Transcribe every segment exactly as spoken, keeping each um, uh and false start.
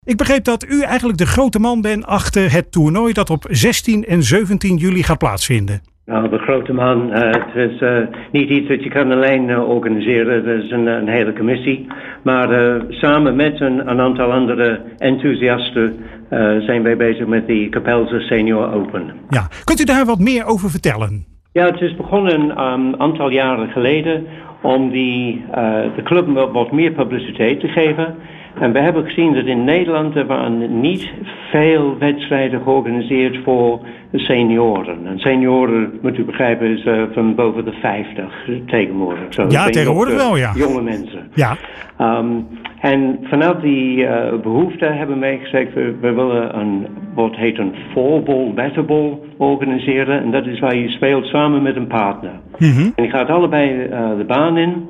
Ik begreep dat u eigenlijk de grote man bent achter het toernooi dat op zestien en zeventien juli gaat plaatsvinden. Nou, de grote man, uh, het is uh, niet iets dat je kan alleen uh, organiseren. Er is een, een hele commissie. Maar uh, samen met een, een aantal andere enthousiasten uh, zijn wij bezig met de Capelse Senior Open. Ja, kunt u daar wat meer over vertellen? Ja, het is begonnen een um, aantal jaren geleden om die, uh, de club wat meer publiciteit te geven. En we hebben gezien dat in Nederland er waren niet veel wedstrijden georganiseerd voor senioren. En senioren, moet u begrijpen, is uh, van boven de vijftig tegenwoordig. Zo, ja, tegenwoordig wel, ja. Jonge mensen. Ja. Um, en vanuit die uh, behoefte hebben wij gezegd, we, we willen een, wat heet een floorball, batterball organiseren. En dat is waar je speelt samen met een partner. Mm-hmm. En je gaat allebei uh, de baan in.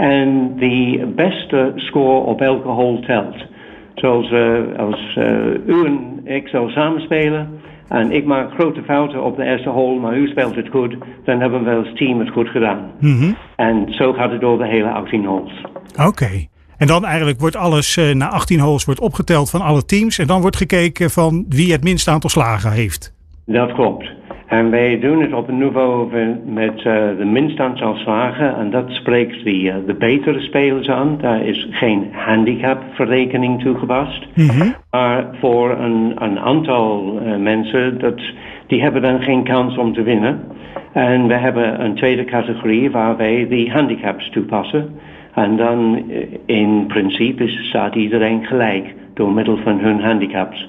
En de beste score op elke hole telt. Zoals uh, als uh, u en ik zou samenspelen en ik maak grote fouten op de eerste hole, maar u speelt het goed, dan hebben we als team het goed gedaan. Mm-hmm. En zo gaat het door de hele achttien holes. Oké. Okay. En dan eigenlijk wordt alles uh, na achttien holes wordt opgeteld van alle teams en dan wordt gekeken van wie het minste aantal slagen heeft. Dat klopt. En wij doen het op een niveau met uh, de minste aantal slagen. En dat spreekt de, uh, de betere spelers aan. Daar is geen handicapverrekening toegepast. Mm-hmm. Maar voor een, een aantal uh, mensen, dat, die hebben dan geen kans om te winnen. En we hebben een tweede categorie waar wij de handicaps toepassen. En dan uh, in principe staat iedereen gelijk door middel van hun handicaps.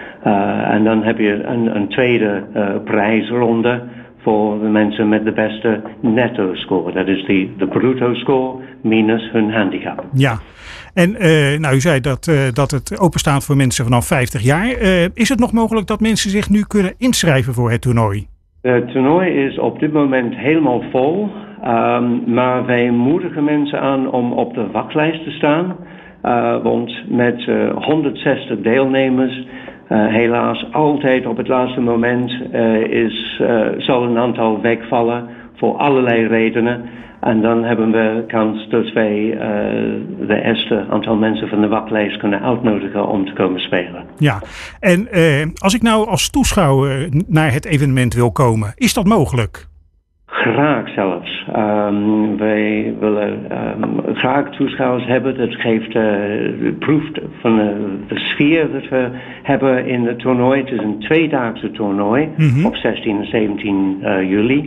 Uh, en dan heb je een, een tweede uh, prijsronde voor de mensen met de beste netto score. Dat is de, de bruto score minus hun handicap. Ja, en uh, nou, u zei dat, uh, dat het openstaat voor mensen vanaf vijftig jaar. Uh, is het nog mogelijk dat mensen zich nu kunnen inschrijven voor het toernooi? Het toernooi is op dit moment helemaal vol. Um, maar wij moedigen mensen aan om op de wachtlijst te staan. Uh, want met uh, honderdzestig deelnemers... Uh, helaas altijd op het laatste moment uh, is, uh, zal een aantal wegvallen voor allerlei redenen. En dan hebben we kans dat wij uh, de eerste aantal mensen van de wachtlijst kunnen uitnodigen om te komen spelen. Ja, en uh, als ik nou als toeschouwer naar het evenement wil komen, is dat mogelijk? Graag zelfs. Um, wij willen um, graag toeschouwers hebben. Dat geeft uh, proeft van uh, de sfeer dat we hebben in het toernooi. Het is een tweedaagse toernooi mm-hmm. op zestien en zeventien uh, juli.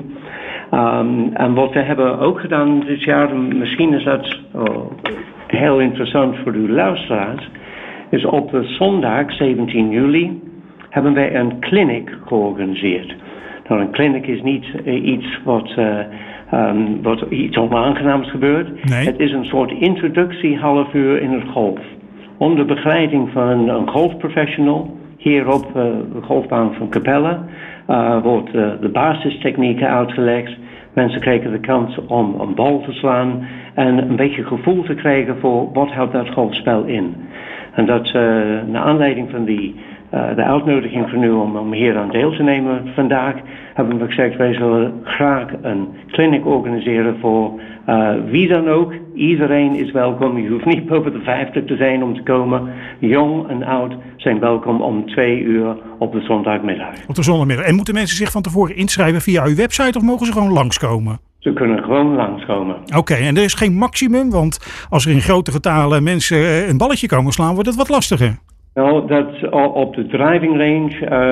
Um, en wat we hebben ook gedaan dit jaar, misschien is dat oh, heel interessant voor uw luisteraars, is op de zondag zeventien juli hebben wij een clinic georganiseerd. Nou, een clinic is niet uh, iets wat, uh, um, wat iets onaangenaams gebeurt. Nee. Het is een soort introductie half uur in het golf. Onder begeleiding van een, een golfprofessional hier op uh, de golfbaan van Capelle uh, wordt uh, de basistechnieken uitgelegd. Mensen krijgen de kans om een bal te slaan en een beetje gevoel te krijgen voor wat houdt dat golfspel in. En dat uh, naar aanleiding van die Uh, de uitnodiging van u om, om hier aan deel te nemen vandaag, hebben we gezegd, wij zullen graag een clinic organiseren voor uh, wie dan ook. Iedereen is welkom. Je hoeft niet boven de vijftig te zijn om te komen. Jong en oud zijn welkom om twee uur op de zondagmiddag. Op de zondagmiddag. En moeten mensen zich van tevoren inschrijven via uw website of mogen ze gewoon langskomen? Ze kunnen gewoon langskomen. Oké, okay, en er is geen maximum, want als er in grote getalen mensen een balletje komen slaan, wordt het wat lastiger. Nou, dat op de driving range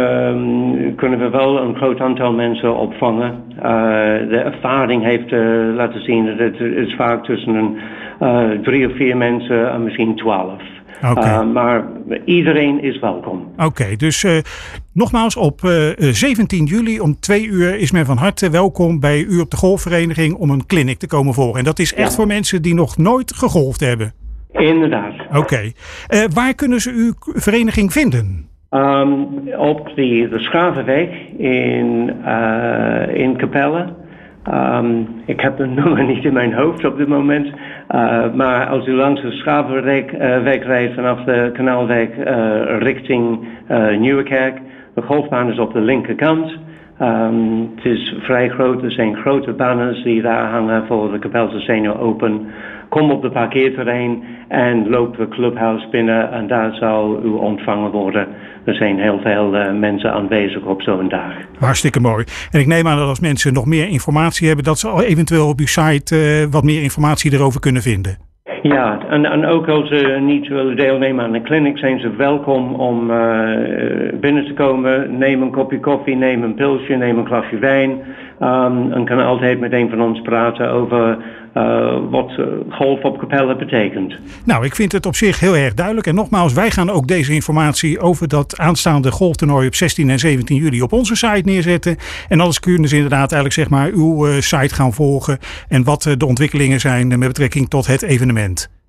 uh, kunnen we wel een groot aantal mensen opvangen. Uh, de ervaring heeft uh, laten zien dat het is vaak tussen een uh, drie of vier mensen en misschien twaalf. Okay. Uh, maar iedereen is welkom. Oké, okay, dus uh, nogmaals op uh, zeventien juli om twee uur is men van harte welkom bij u op de golfvereniging om een clinic te komen volgen. En dat is echt ja. voor mensen die nog nooit gegolfd hebben. Inderdaad. Oké. Okay. Uh, waar kunnen ze uw vereniging vinden? Um, op de, de Schavenweg in, uh, in Capelle. Um, ik heb de nummer niet in mijn hoofd op dit moment. Uh, maar als u langs de Schavenweg uh, rijdt vanaf de Kanaalweg uh, richting uh, Nieuwekerk. De golfbaan is op de linkerkant. Um, het is vrij groot. Er zijn grote banners die daar hangen voor de Capelse Senior Open. kom op de parkeerterrein en loop de clubhouse binnen en daar zal u ontvangen worden. Er zijn heel veel uh, mensen aanwezig op zo'n dag. Hartstikke mooi. En ik neem aan dat als mensen nog meer informatie hebben, dat ze al eventueel op uw site uh, wat meer informatie erover kunnen vinden. Ja, en, en ook als ze niet willen deelnemen aan de clinic, zijn ze welkom om uh, binnen te komen. Neem een kopje koffie, neem een pilsje, neem een glasje wijn. Um, en kan altijd met een van ons praten over uh, wat uh, golf op Capelle betekent. Nou, ik vind het op zich heel erg duidelijk. En nogmaals, wij gaan ook deze informatie over dat aanstaande golftoernooi op zestien en zeventien juli op onze site neerzetten. En alles kunnen ze inderdaad eigenlijk zeg maar uw uh, site gaan volgen. En wat uh, de ontwikkelingen zijn met betrekking tot het evenement.